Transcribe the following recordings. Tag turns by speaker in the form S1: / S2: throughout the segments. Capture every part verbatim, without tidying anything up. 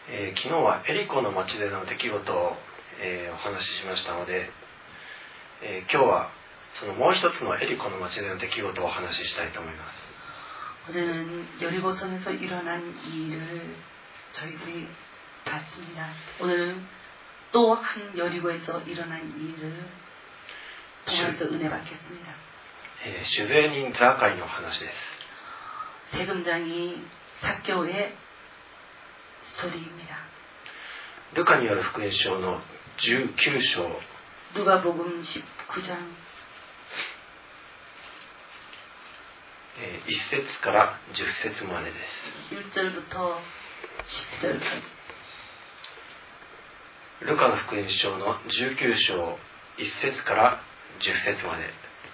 S1: えー、昨日はエリコの町での出来事を、えー、お話ししましたので、えー、今日はそのもう一つのエリコの町での出来事をお話ししたいと思います。
S2: 오늘은 여리고성에서 일어난 일을 저희들이 봤습니다. 오늘은 또 한 여리고에서 일어난 일을 통해서 은혜 받겠습니다.
S1: えー、酒税人ザーカイの話です。
S2: 세금장이 삭개오의 스토리입니다.
S1: ルカによる福音書のじゅうきゅう章
S2: 누가복음 십구 장
S1: えー、いち節からじゅっ節までです。
S2: 일 절부터 십 절까지
S1: ルカの福音書のじゅうきゅう章いち節からじゅっ節まで、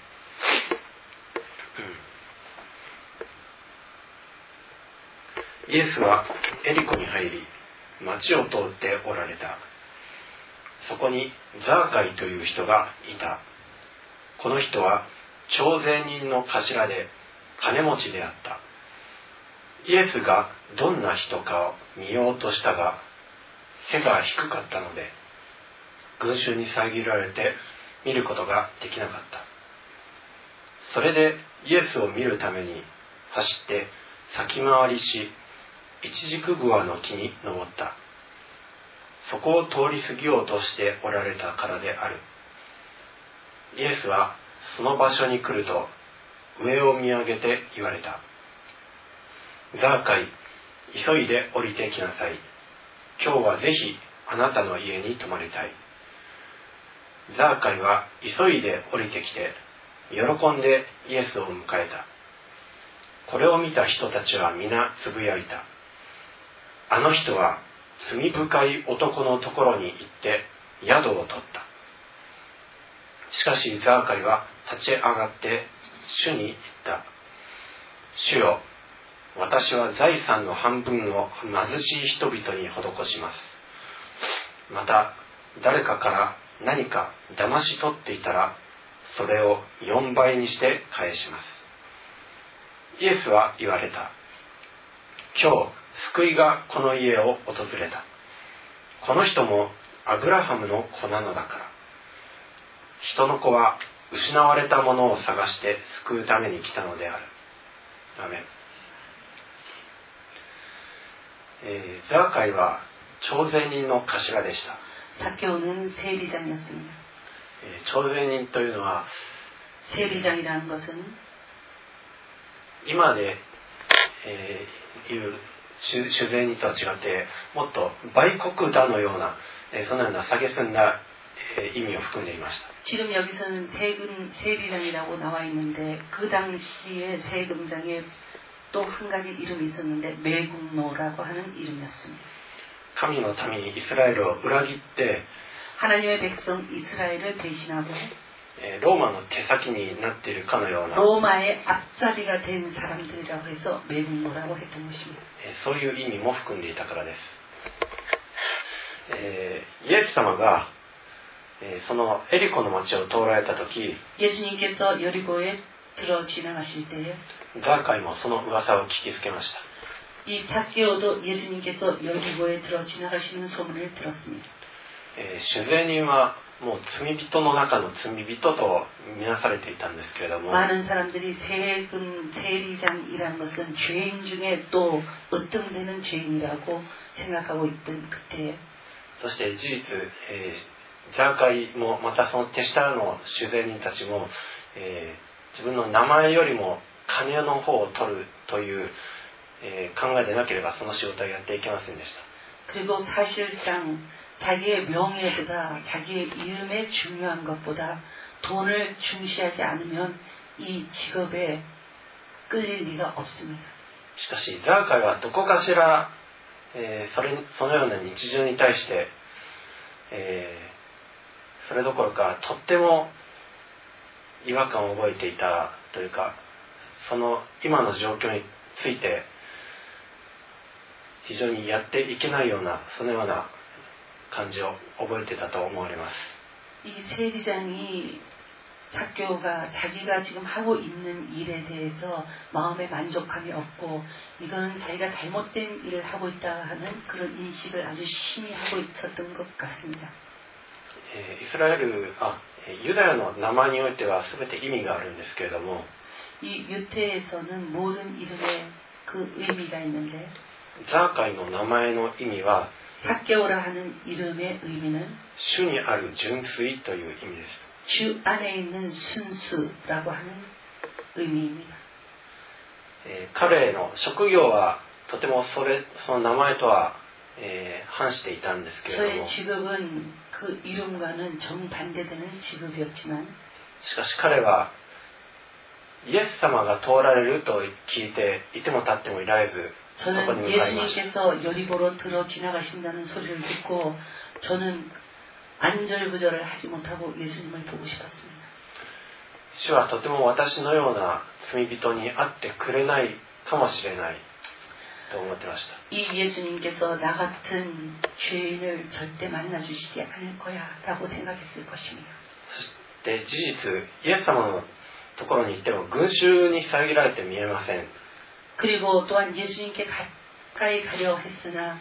S1: うん、イエスはエリコに入り町を通っておられた。そこにザーカイという人がいた。この人は徴税人の頭で金持ちであった。イエスがどんな人かを見ようとしたが背が低かったので群衆に遮られて見ることができなかった。それでイエスを見るために走って先回りしイチジクグアの木に登った。そこを通り過ぎようとしておられたからである。イエスはその場所に来ると上を見上げて言われた。ザーカイ、急いで降りてきなさい。今日はぜひあなたの家に泊まりたい。ザーカイは急いで降りてきて喜んでイエスを迎えた。これを見た人たちは皆つぶやいた。あの人は罪深い男のところに行って宿を取った。しかしザーカイは立ち上がって主に言った。主よ、私は財産の半分を貧しい人々に施します。また誰かから何か騙し取っていたらそれをよんばいにして返します。イエスは言われた。今日救いがこの家を訪れた。この人もアブラハムの子なのだから。人の子は失われたものを探して救うために来たのである。アメン。えー、ザーカイは徴税人の頭でした。
S2: 삭개오는 세리장이었습니다.
S1: えー、徴税人というのは
S2: 세리장이라는 것은
S1: 今で、えー、いう酒税人とは違ってもっと売国だのような、えー、そのような蔑んだ、えー、意味を含んでいました。
S2: 지금 여기서는 세금 세리장이라고 나와 있는데 그 당시에 세금장에 또 한 가지 이름이 있었는데 매국노라고 하는 이름이었습니다.
S1: 神の民イスラエルを裏切って
S2: 하나님의 백성 이스라엘을 배신하고
S1: ローマの手先になっているかのような
S2: 로마의 앞잡이가 된 사람들이라고 해서 매국노라고 했던 것입니다.
S1: そういう意味も含んでいたからです。えー、イエス様が、えー、そのエリコの町を通られた時
S2: 예수님께서 여리고에 들어 지나가실 때에
S1: ザーカイもその噂を聞きつけました。
S2: 이 삭개오도 예수님께서 여리고에 들어 지나가시는 소문을 들었습니다.
S1: えー、酒税人はもう罪人の中の罪人とみなされていたんですけれども
S2: 많은 사람들이 세금 세리장이라는 것은 죄인 중에 또 으뜸되는 죄인이라고 생각하고 있던 그때에
S1: そして事実、えー、ザーカイもまたその手下の酒税人たちも、えー、自分の名前よりも金の方を取るという、えー、考えでなければその仕事はやっていけませんでした。
S2: 그리고 사실상 자기의 명예보다 자기의 이름에 중요한 것보다 돈을 중시하지 않으면 이 직업에 끌릴 리가 없습니다.
S1: しかしザーカイはどこかしら、えー、それそのような日常に対して、えー、それどころかとっても違和感を覚えていたというか、その今の状況について非常にやっていけないようなそのような感じを覚えていたと思われます。
S2: 이 세리장이 사개오가 자기가 지금 하고 있는 일에 대해서 마음에 만족함이 없고 이거는 자기가 잘못된 일을 하고 있다 하는 그런 인식을 아주 심히 하고 있었던 것 같습니다.
S1: イスラエル、あ、ユダヤの名前においては全て意味があるんですけれども、
S2: 이 유태에서는 모든 이름에 그 의미가 있는데
S1: ザーカイの名前の意味は
S2: 사개오라 하는 이름의 의미는
S1: 主にある純粋という意味です。
S2: 주 안에 있는 순수라고 하는 의미입니다.
S1: えー、彼の職業はとてもそれその名前とは、えー、反していたんですけれど
S2: 저의
S1: も、
S2: 직업은 그 이름과는 정반대되는 직업이었지만
S1: しかし彼はイエス様が通られると聞いていても立ってもいられず、そこに
S2: 저는
S1: 向かいました。
S2: 예수님께서 여리고로 들어 지나가신다는 소리를 듣고 저는 안절부절을 하지 못하고 예수님을 보고 싶었습니다.
S1: 主はとても私のような罪人に会ってくれないかもしれないと思ってました。
S2: 이 예수님께서 나 같은 죄인을 절대 만나주시지 않을 거야 라고 생각했을 것입니다.
S1: そして事実、イエス様のところに行っても群衆に遮られて見えません。
S2: 그리고 또한 예수님께 가까이 가려 했으나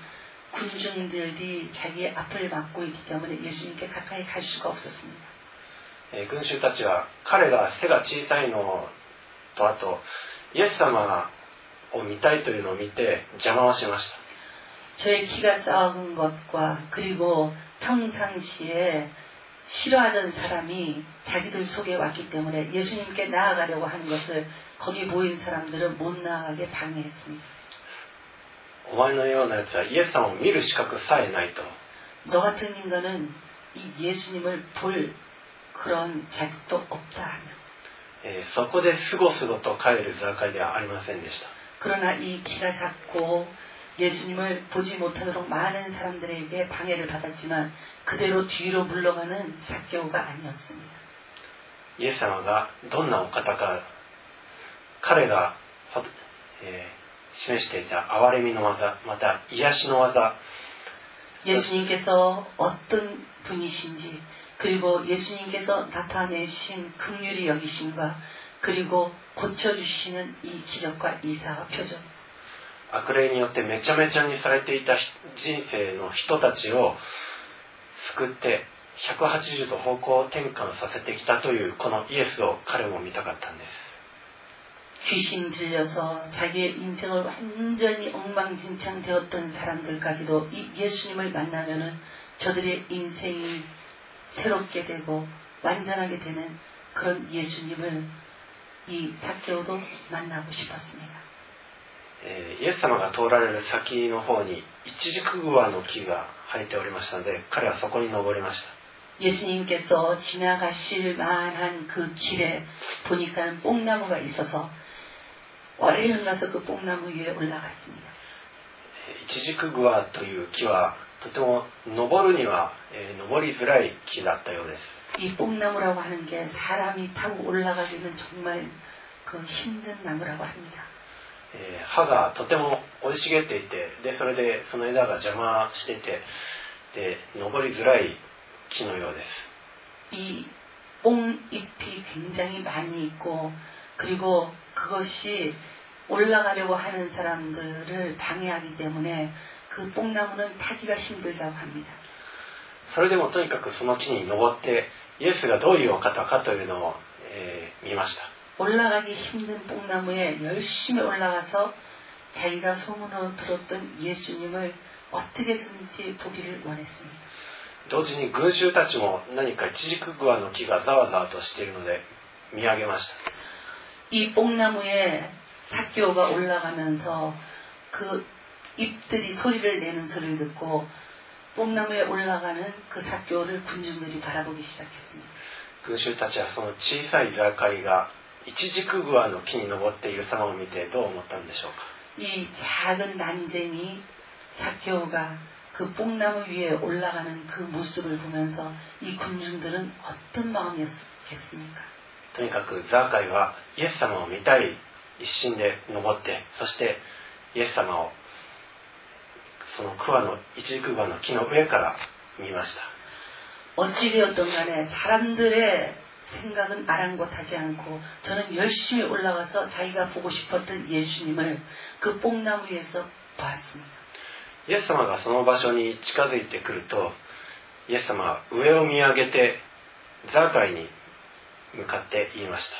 S2: 군중들이 자기의 앞을 막고 있기 때문에 예수님께 가까이 갈 수가 없었습니다.
S1: えー、群衆たちは彼が背が小さいのとあとイエス様を見たいというのを見て邪魔をしました。
S2: 저의 키가 작은 것과 그리고 평상시에 싫어하던 사람이 자기들 속에 왔기 때문에 예수님께 나아가려고 하는 것을 거기 모인 사람들은 못 나아가게 방해했습니다.
S1: お前のようなやつはイエス様を見る資格さえないと。
S2: 너 같은 인간은 이 예수님을 볼 그런 자격도 없다 하며
S1: えー、そこですごすごと帰るザーカイではありませんでした。
S2: 그러나 이 키가 작고 예수님을 보지 못하도록 많은 사람들에게 방해를 받았지만 그대로 뒤로 물러가는 사개오가 아니었습니다.
S1: イエス様がどんなお方か、彼が、えー示していた憐れみの技、また癒しの技、
S2: 예수님께서 어떤 분이신지 그리고 예수님께서 나타내신 긍휼히 여기심과 그리고 고쳐주시는 이 기적과 이사와 표적,
S1: 悪霊によってめちゃめちゃにされていた人生の人たちを救ってひゃくはちじゅうど方向転換させてきたというこのイエスを彼も見たかったんです。
S2: 귀신 들려서 자기의 인생을 완전히 엉망진창 되었던 사람들까지도 이 예수님을 만나면은 저들의 인생이 새롭게 되고 완전하게 되는 그런 예수님을 이 사개오도 만나고 싶었습니다.
S1: イエス様が通られる先の方にイチジクグワの木が生えておりましたので、彼はそこに登りました。
S2: 예수님께서 지나가실 만한 그 길에 보니까 뽕나무가 있어서 얼른 가서 그 뽕나무 위에 올라갔습니다.
S1: イチジクグワという木はとても登るには、えー、登りづらい木だったようです。
S2: 이 뽕나무라고 하는 게 사람이 타고 올라가기는 정말 그 힘든 나무라고 합니다.
S1: えー、葉がとても生い茂っていて、でそれでその枝が邪魔していて、で登りづらい木のようです。
S2: 이 뽕잎이 굉장히 많이 있고 그리고 그것이 올라가려고 하는 사람들을 방해하기 때문에 그 뽕나무는 타기가 힘들다고 합니다.
S1: それでもとにかくその木に登ってイエスがどういうお方かというのを、えー、見ました。
S2: 올라가기 힘든 뽕나무에 열심히 올라가서 자기가 소문으로 들었던 예수님을 어떻게든지 보기를 원했습니다.
S1: 同時に群衆たちも何かイチジクグワの木がざわざわとしているので見上げました。
S2: 이 뽕나무에 사개오가 올라가면서 그 잎들이 소리를 내는 소리를 듣고 뽕나무에 올라가는 그 사개오를 군중들이 바라보기 시작했습니다.
S1: 群衆たちはその小さいザーカイがイチジクグワの木に登っている様を見てどう思ったんでしょうか。
S2: 이 작은 난쟁이 사개오가 그 뽕나무 위에 올라가는 그 모습을 보면서 이 군중들은 어떤 마음이었겠습니까?
S1: とにかくザーカイはイエス様を見たい一心で登って、そしてイエス様をそのクワのイチジクグワの木の上から見ました。
S2: 어찌되었던 간에 사람들의 생각은 아랑곳하지 않고 저는 열심히 올라가서 자기가 보고 싶었던 예수님을 그 뽕나무 위에서 보았습니다.
S1: イエス様がその場所に近づいてくると、イエス様は上を見上げてザーカイに向かって言いました。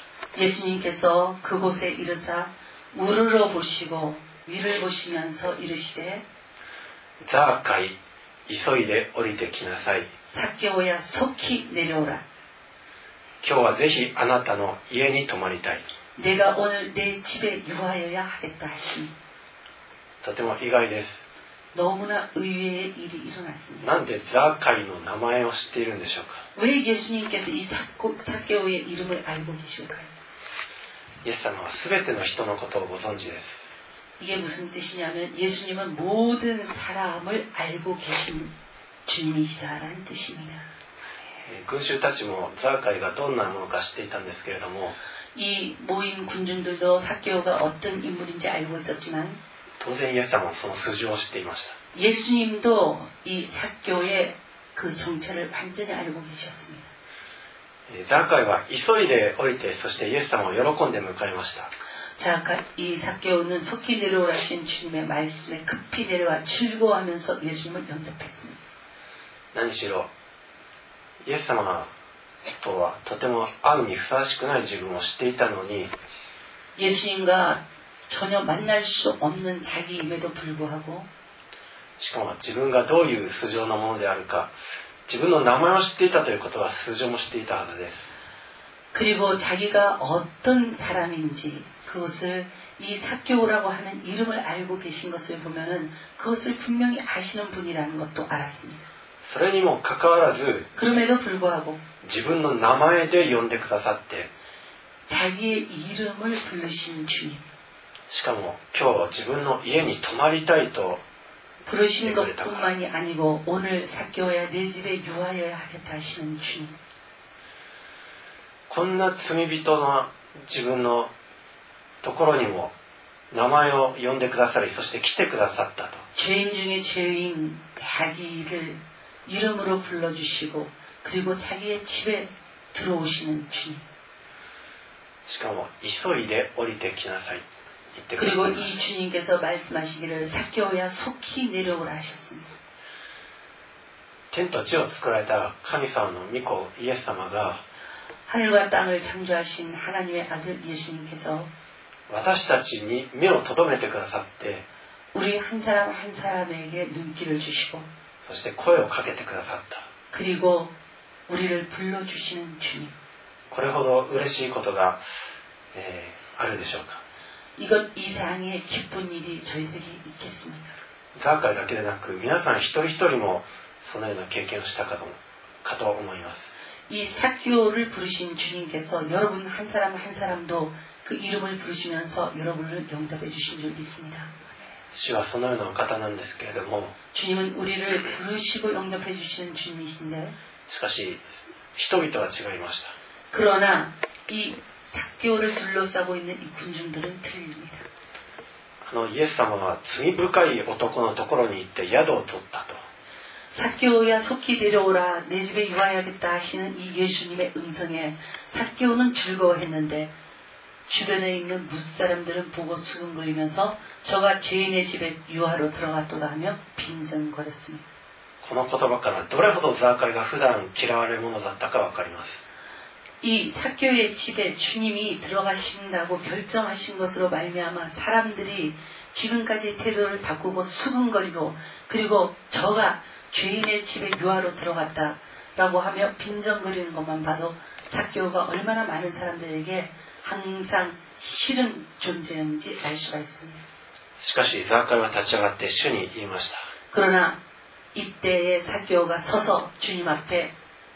S2: 예수님께서 그곳에 이르사 우르르 보시고 위를 보시면서 이르시되
S1: ザーカイ、急いで降りてきなさい。
S2: 삭개오야 속히 내려오라.
S1: 今日はぜひあなたの家に泊まりたい。
S2: 내가 오늘 내 집에 유하여야 하겠다 하시니
S1: とても意外です。
S2: 너무나 의외의 일이 일어났습니다.
S1: なんでザーカイの名前を知っているんでしょうか。
S2: 왜 예수님께서 이 삭개오의 이름을 알고 계실까요?
S1: イエス様はすべての人のことをご存知です。
S2: 이게 무슨 뜻이냐면 예수님은 모든 사람을 알고 계신 주님이시다라는 뜻입니다.
S1: 群衆たちもザーカイがどんなものか知っていたんですけれども、
S2: 이 모인 군중들도 삭개오가 어떤 인물인지 알고 있었지만
S1: 当然イエス様はその素性を知っていました。
S2: 예수님도 이 삭개오의 그 정체를 완전히 알고 계셨습니다.
S1: ザーカイは急いで降りて、そしてイエス様を喜んで迎えました。
S2: 자, 이 삭개오는 속히 내려오라신 주님의 말씀에 급히 내려와 즐거워하면서 예수님을 영접했습니다.
S1: 何しろイエス様とはとても会うにふさわしくない自分を知っていたのに、
S2: 예수님과 전혀 만날 수 없는 자기임에도 불구하고
S1: しかも自分がどういう素性のものであるか、自分の名前を知っていたということは素性も知っていたはずです。
S2: 그리고 자기가 어떤 사람인지 그것을 이 삭개오라고 하는 이름을 알고 계신 것을 보면은 그것을 분명히 아시는 분이라는 것도 알았습니다.
S1: それにもかかわらず
S2: 그럼에도 불구하고
S1: 自分の名前で呼んでくださって、
S2: 자기의 이름을 부르신 주님,
S1: しかも今日自分の家に泊まりたいと
S2: 부르신 것뿐만이 아니고 오늘 삭개오야 내 집에 유하여야 하겠다 하시는 주님.
S1: こんな罪人の自分のところにも名前を呼んでくださり、そして来てくださったと。
S2: 죄인 중에 죄인 자기를 이름으로 불러주시고 그리고 자기의 집에 들어오시는 주님.
S1: しかも急いで降りてきなさい。
S2: 그리고 이 주님께서 말씀하시기를 삭개오야 속히 내려오라 하셨습니다.
S1: 天と地を作られた神様の御子イエス様が
S2: 하늘과 땅을 창조하신 하나님의 아들 예수님께서
S1: 私たちに目を留めてくださって、
S2: 우리 한 사람 한 사람에게 눈길을 주시고
S1: そして声をかけてくださった。
S2: 그리고 우리를 불러주시는 주님.
S1: これほど嬉しいことが、えー、あるでしょうか。
S2: 이것 이상의 기쁜 일이 저희들이 있겠습니까?
S1: ザーカイだけでなく皆さん一人一人もそのような経験をしたかと、かと思います。
S2: 이 삭개오를 부르신 주님께서 여러분 한 사람 한 사람도 그 이름을 부르시면서 여러분을 영접해 주신 줄 믿습니다.
S1: 主はそのようなお方なんですけれども、
S2: 주님은 우리를 부르시고 영접해 주시는 주님이신데
S1: しかし人々は違いました。
S2: 그러나 이 삭개오를 둘러싸고 있는 이 군중들은 틀립니다.
S1: あのイエス様は罪深い男のところに行って宿を取ったと。
S2: 삭개오야 속히 내려오라 내 집에 유하여야겠다 하시는 이 예수님의 음성에 삭개오는 즐거워했는데 주변에 있는 무사람들은 보고 수근거리면서 저가 죄인의 집에 유하로 들어갔도다 하며 빈정거렸습니다.
S1: この言葉からどれほどザーカイが普段嫌われるものだったかわかります。
S2: 이 삭개오의 집에 주님이 들어가신다고 결정하신 것으로 말미암아 사람들이 지금까지 태도를 바꾸고 수근거리고 그리고 저가 죄인의 집에 유하로 들어갔다라고 하며 빈정거리는 것만 봐도 삭개오가 얼마나 많은 사람들에게 항상 싫은 존재인지 알 수가 있습니다.
S1: しかしザーカイは立ち上がって主に言いました。
S2: 그러나 이때에 삭개오가 서서 주님 앞에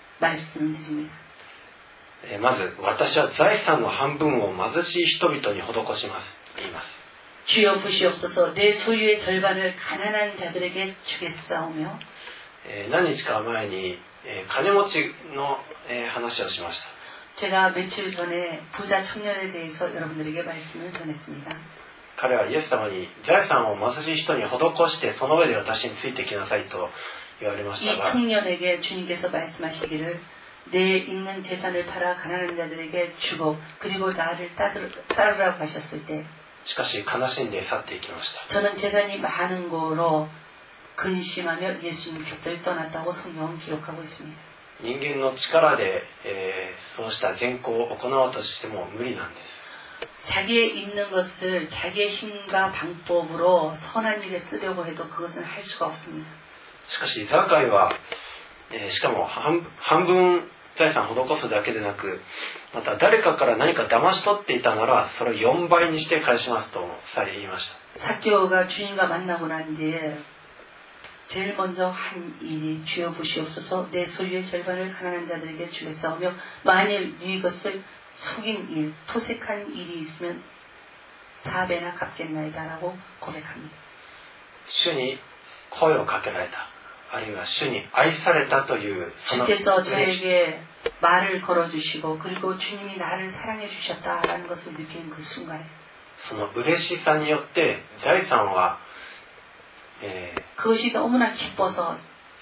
S2: 말씀드립니다.
S1: まず私は財産の半分を貧しい人々に施しますと言います。
S2: 주여 보시옵소서 내 소유의 절반을 가난한 자들에게 주겠사오며
S1: 何日か前に金持ちの話をしました。
S2: 제가 며칠 전에 부자 청년에 대해서 여러분들에게 말씀을 전했습니다.
S1: 彼はイエス様に財産を貧しい人に施してその上で私についてきなさいと言われましたが、
S2: 이 청년에게 주님께서 말씀하시기를 내 있는 재산을 팔아 가난한 자들에게 주고 그리고 나를 따르라고 하셨을 때
S1: しかし悲しんで去っていきました。
S2: 저는 재산이 많은 거로 근심하며 예수님 곁을 떠났다고 성경은 기록하고 있습니다.
S1: 人間の力で、えー、そうした善行を行おうとしても無理なんです。
S2: 자기의 있는 것을 자기의 힘과 방법으로 선한 일에 쓰려고 해도 그것은 할 수가 없습니다.
S1: しかしザーカイは、えー、しかも 半, 半分財産を施すだけでなく、また誰かから何か騙し取っていたならそれをよんばいにして返しますとさえ言いました。
S2: 삭개오가 주님과 만나고 난 뒤에 제일 먼저 한 일이 주여 보시옵소서 내 소유의 절반을 가난한 자들에게 주겠사오며 만일 이것을 속인 일, 토색한 일이 있으면 사배나 갚겠나이다 라고 고백합니다.
S1: 主に声をかけられた、あるいは主に愛されたというその
S2: 주께서 저에게 말을 걸어주시고 그리고 주님이 나를 사랑해 주셨다라는 것을 느끼는 그 순간에
S1: その嬉しさによって財産は、えー、
S2: 그것이 너무나 기뻐서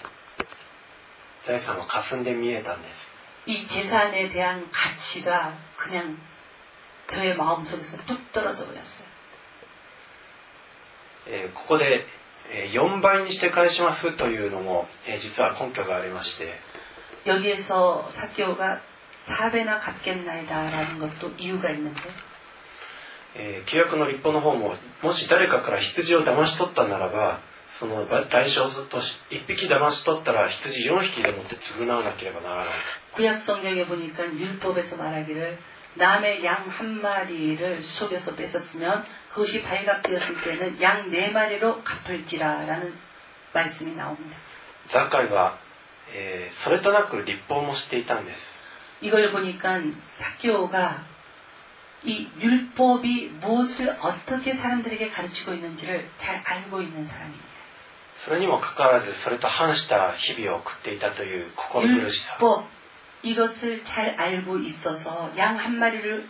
S1: 財産は霞んで見えたんです。
S2: 이 재산에 대한 가치가 그냥 저의 마음속에서 뚝 떨어져 버렸어요.
S1: えー、ここで、えー、よんばいにして返しますというのも、えー、実は根拠がありまして
S2: 여기에서 삭개오가 사배나 갚겠나이다라는 것도 이유가 있는데
S1: えー、旧約の律法の方ももし誰かから羊を騙し取ったならばその代償としいっぴき騙し取ったら羊よんひきでもって償わなければならない。
S2: 구약 성경에 보니까 율법에서 말하기를 남의 양 한 마리를 속여서 뺏었으면 그것이 발각되었을 때는 양 네 마리로 갚을지라라는 말씀이 나옵니다.
S1: ザーカイは、えー、それとなく律法もしていたんです。
S2: 이걸 보니까 삭개오가 이 율법이 무엇을 어떻게 사람들에게 가르치고 있는지를 잘 알고 있는 사람입니다.
S1: それにもかかわらずそれと反した日々を送っていたという心苦しさ。
S2: 율법 이것을 잘 알고 있어서 양 한 마리를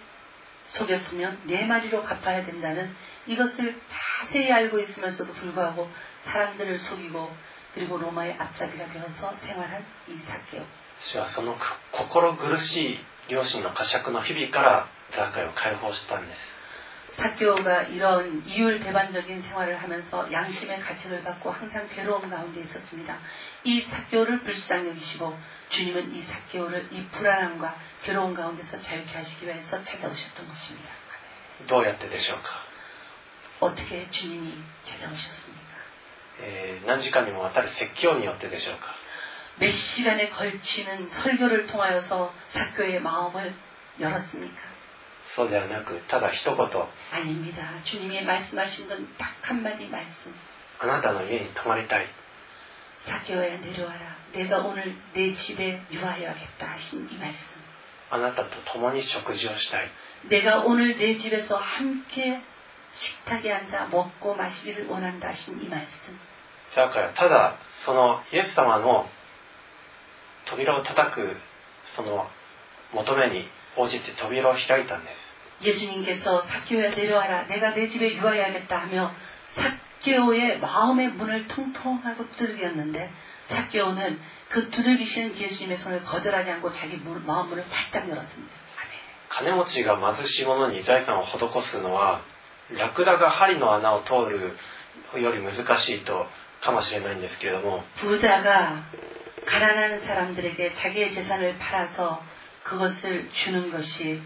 S2: 속였으면 네 마리로 갚아야 된다는 이것을 자세히 알고 있으면서도 불구하고 사람들을 속이고 그리고 로마의 앞잡이가 되어서 생활한 이 삭개오.
S1: 主はその心苦しい良心の呵責の日々からザーカイを解放したんです。
S2: 삭개오가 이런 이율배반적인 생활을 하면서 양심의 가책을 받고 항상 괴로움 가운데 있었습니다. 이 삭개오를 불쌍히 여기시고 주님은 이 삭개오를 이 불안함과 괴로움 가운데서 자유케 하시기 위해서 찾아오셨던 것입니다.
S1: どうやってでしょうか。
S2: 어떻게 주님이 찾아오셨습니까?
S1: えー、何時間にもわたる説教によってでしょうか。
S2: 몇 시간에 걸치는 설교를 통하여서 삭개오의 마음을 열었습니까?
S1: そうではなくただ一言
S2: 아닙니다. 주님이 말씀하신 건 딱 한마디 말씀.
S1: あなたの家に泊まりたい。
S2: 삭개오야 내려와라. 내가 오늘 내 집에 유하여야겠다 하신 이 말씀.
S1: あなたと共に食事をしたい。
S2: 내가 오늘 내 집에서 함께 식탁에 앉아 먹고 마시기를 원한다 하신 이 말씀.
S1: ザーカイはただそのイエス様の扉を叩くその求めに応じて扉を開いたんです。
S2: 예수님께서 삭개오야 내려와라. 내가 내 집에 유하여야겠다 하며 삭개오의 마음의 문을 통통하고 두들겼는데 삭개오는 그 두들기시는 예수님의 손을 거절하지 않고 자기 마음 문을 바짝 열었습니다. 아멘.
S1: 金持ちが貧しい者に財産を施すのはラクダが針の穴を通るより難しいとかもしれないんですけれども
S2: 부자가 가난한 사람들에게 자기의 재산을 팔아서 그것을 주는 것이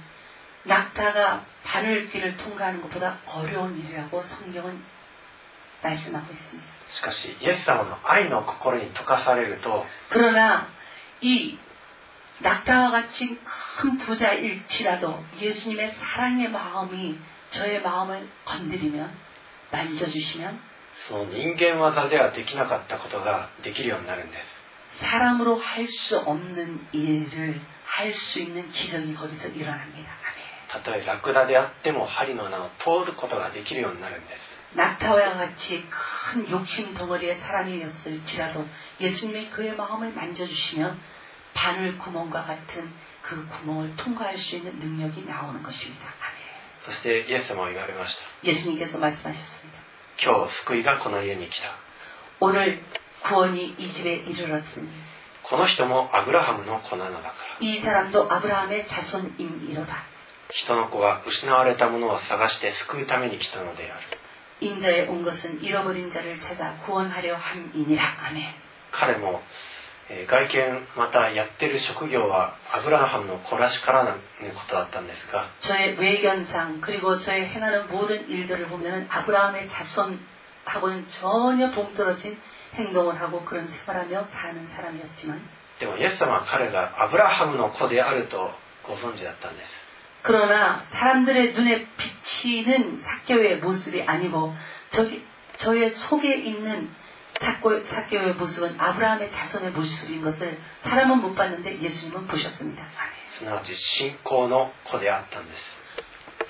S2: 낙타가 바늘길을 통과하는 것보다 어려운 일이라고 성경은 말씀하고 있습니다.
S1: しかしイエス様の愛の心に溶かされると
S2: 그러나 이 낙타와 같이 큰 부자일지라도 예수님의 사랑의 마음이 저의 마음을 건드리면 만져주시면
S1: その人間技ではできなかったことができるようになるんです。
S2: 사람으로 할 수 없는 일을 할 수 있는 기적이 거기서 일어납니다. 아멘.
S1: たとえラクダであっても針の穴を通ることができるようになるんです。
S2: 낙타와 같이 큰 욕심 덩어리의 사람이었을지라도 예수님이 그의 마음을 만져주시면 바늘 구멍과 같은 그 구멍을 통과할 수 있는 능력이 나오는 것입니다. 아멘.
S1: そしてイエス様は言われました。
S2: 예수님께서 말씀하셨습니다.
S1: 今日救いがこの家に来た。
S2: 오늘 구원이 이 집에 이르렀으니
S1: この人もアブラハムの子なのだから。
S2: 이 사람도 아브라함의 자손임이로다.
S1: 人の子は失われたものを探して救うために来たのである。
S2: 인자에 온 것은 잃어버린 자를 찾아 구원하려 함이니라. 아멘.
S1: 彼も、えー、外見またやってる職業はアブラハムの子らしからぬことだったんですが、
S2: 저의 외견상 그리고 저의 행하는 모든 일들을 보면은 아브라함의 자손하고는 전혀 동떨어진 행동을 하고 그런 생활하며 사는 사람이었지만,
S1: でもイエス様は彼がアブラハムの子であるとご存知だったんです。
S2: 그러나 사람들의 눈에 비치는 삭개오의 모습이 아니고 저기 저의 속에 있는 삭개오의 모습은 아브라함의 자손의 모습인 것을 사람은 못 봤는데 예수님은 보셨습니다.
S1: すなわち信仰の子であったんです。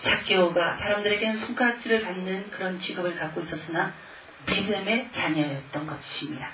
S2: 삭개오가 사람들에게는 손가락질을 받는 그런 직업을 갖고 있었으나 믿음의 자녀였던 것입니다.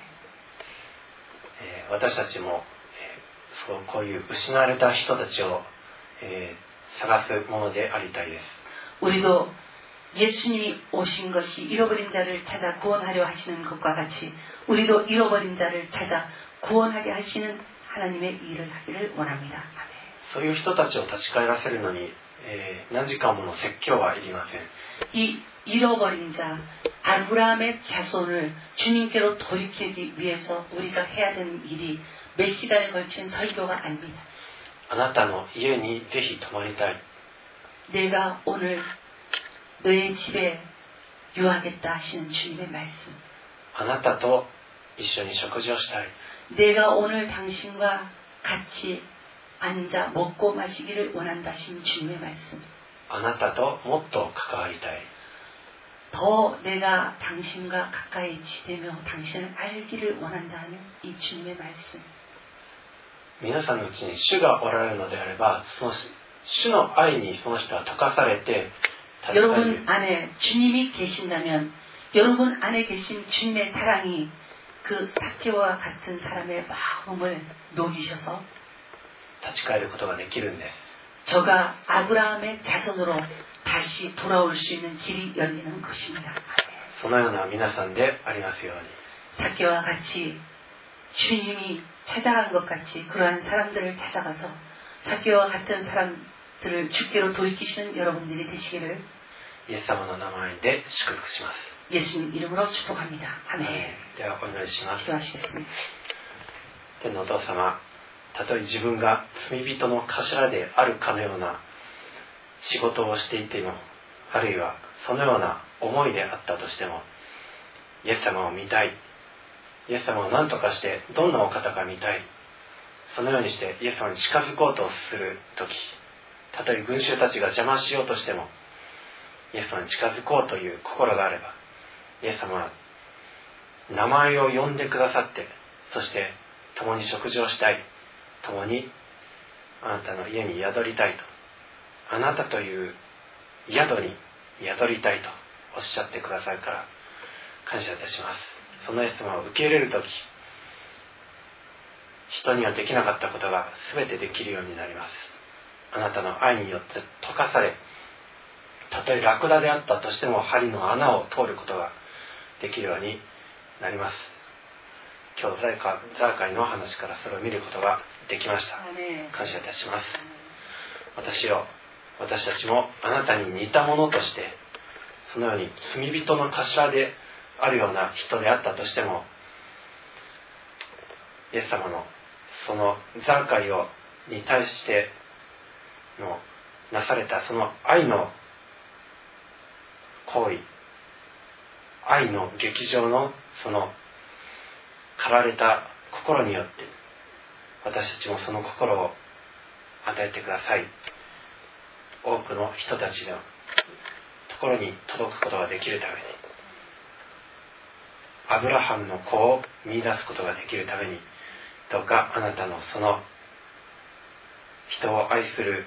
S1: えー、私たちも、えー、そうこういう失われた人たちを、えー、探すものでありたいです。
S2: 우리도 예수님이 오신 것이 잃어버린 자를 찾아 구원하려 하시는 것과 같이 우리도 잃어버린 자를 찾아 구원하게 하시는 하나님의 일을 하기를 원합니다.
S1: そういう人たちを立ち返らせるのに、えー、何時間もの説教はいりません。
S2: 이 잃어버린 자 아브라함의 자손을 주님께로 돌이키기 위해서 우리가 해야 되는 일이 몇 시간에 걸친 설교가 아닙니다.
S1: あなたの家にぜひ泊まりたい。
S2: 내가 오늘 너의 집에 유하겠다 하시는 주님의 말씀.
S1: あなたと一緒に食事をしたい。
S2: 내가 오늘 당신과 같이 앉아 먹고 마시기를 원한다 하시는 주님의 말씀.
S1: あなたともっと関わりたい。
S2: 더 내가 당신과 가까이 지내며 당신을 알기를 원한다는 이 주님의 말씀.
S1: 皆さんのうちに主がおられるのであれば、その主の愛にその人は溶かされて、
S2: 여러분 안에 주님이 계신다면 여러분 안에 계신 주님의 사랑이 그 삭개오와 같은 사람의 마음을 녹이셔서
S1: 立ち返ることができるんです。
S2: 저가 아브라함의 자손으로 다시 돌아올 수 있는 길이 열리는 것입니다.
S1: そのような皆さんでありますように。
S2: 삭개오와 같이 주님이 찾아간 것 같이 그러한 사람들을 찾아가서 삭개오와 같은 사람들을 주께로 돌이키시는 여러분들이 되시기를
S1: イエス様の名前で祝福します。
S2: 예수님 이름으로 축복합니다. 아멘.
S1: ではお祈りします。
S2: 기도하시겠습니다.
S1: 天のお父様、たとえ自分が罪人の頭であるかのような仕事をしていても、あるいはそのような思いであったとしても、イエス様を見たい、イエス様を何とかしてどんなお方か見たい、そのようにしてイエス様に近づこうとするとき、たとえ群衆たちが邪魔しようとしても、イエス様に近づこうという心があれば、イエス様は名前を呼んでくださって、そして共に食事をしたい、共にあなたの家に宿りたいと、あなたという宿に宿りたいとおっしゃってくださるから感謝いたします。そのイエス様を受け入れるとき、人にはできなかったことが全てできるようになります。あなたの愛によって溶かされ、たとえラクダであったとしても針の穴を通ることができるようになります。今日ザーカイの話からそれを見ることができました。感謝いたします。私を私たちもあなたに似たものとして、そのように罪人の頭であるような人であったとしても、イエス様のそのザーカイをに対してのなされたその愛の行為、愛の劇場のその駆られた心によって、私たちもその心を与えてください。多くの人たちのところに届くことができるために、アブラハムの子を見出すことができるために、どうかあなたのその人を愛する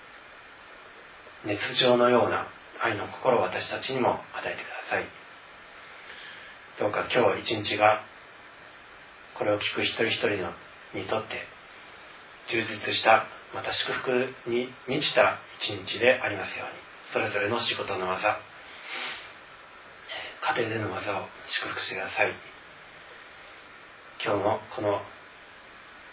S1: 熱情のような愛の心を私たちにも与えてください。どうか今日一日がこれを聞く一人一人のにとって充実した、また祝福に満ちた一日でありますように、それぞれの仕事の技、家庭での技を祝福してください。今日もこの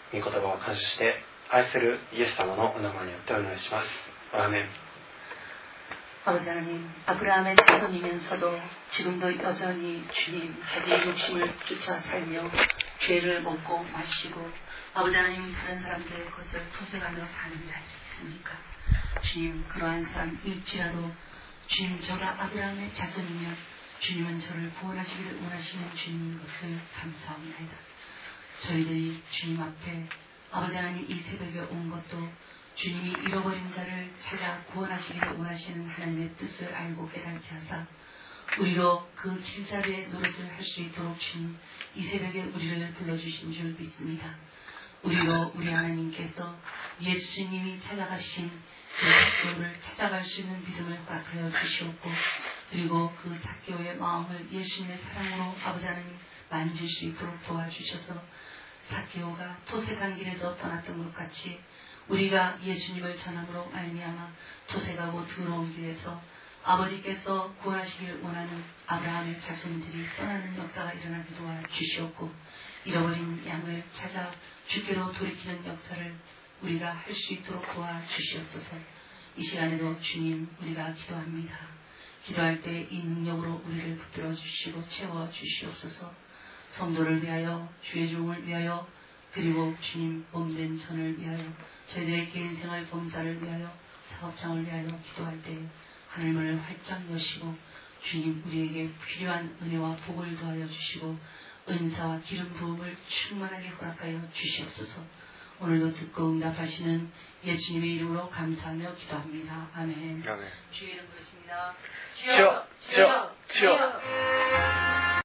S1: 御言葉を感謝して愛するイエス様のお名前によってお願いします。アーメン。
S2: 아버지 하나님, 아브라함의 자손이면서도 지금도 여전히 주님 자기의 욕심을 쫓아 살며 죄를 먹고 마시고 아버지 하나님 다른 원사람들의 것을 토색하며 사는 자들이 있습니까? 주님 그러한 사람일지라도 주님 저가 아브라함의 자손이며 주님은 저를 구원하시기를 원하시는 주님인 것을 감사합니다. 저희들이 주님 앞에 아버지 하나님 이 새벽에 온 것도 주님이 잃어버린 자를 찾아 구원하시기를 원하시는 하나님의 뜻을 알고 깨닫지 하사 우리로 그 길잡이의 노릇을 할 수 있도록 주님 이 새벽에 우리를 불러주신 줄 믿습니다. 우리로 우리 하나님께서 예수님이 찾아가신 그 삭개오를 찾아갈 수 있는 믿음을 허락하여 주시옵고 그리고 그 삭개오의 마음을 예수님의 사랑으로 아버지 하나님 만질 수 있도록 도와주셔서 삭개오가 토색한 길에서 떠났던 것 같이 우리가 예수님을 전함으로 말미암아 토색하고 더러운 길에서 아버지께서 구하시길 원하는 아브라함의 자손들이 떠나는 역사가 일어나게 도와주시옵고 잃어버린 양을 찾아 주께로 돌이키는 역사를 우리가 할 수 있도록 도와주시옵소서. 이 시간에도 주님 우리가 기도합니다. 기도할 때 이 능력으로 우리를 붙들어 주시고 채워 주시옵소서. 성도를 위하여 주의 종을 위하여 그리고 주님 몸된 전을 위하여 저희들의 개인 생활 범사를 위하여 사업장을 위하여 기도할 때 하늘문을 활짝 여시고 주님 우리에게 필요한 은혜와 복을 더하여 주시고 은사와 기름 부음을 충만하게 허락하여 주시옵소서. 오늘도 듣고 응답하시는 예수님의 이름으로 감사하며 기도합니다. 아멘.
S1: 아멘.
S2: 주의 이름 부르십니다.
S1: 주여, 주여, 주여.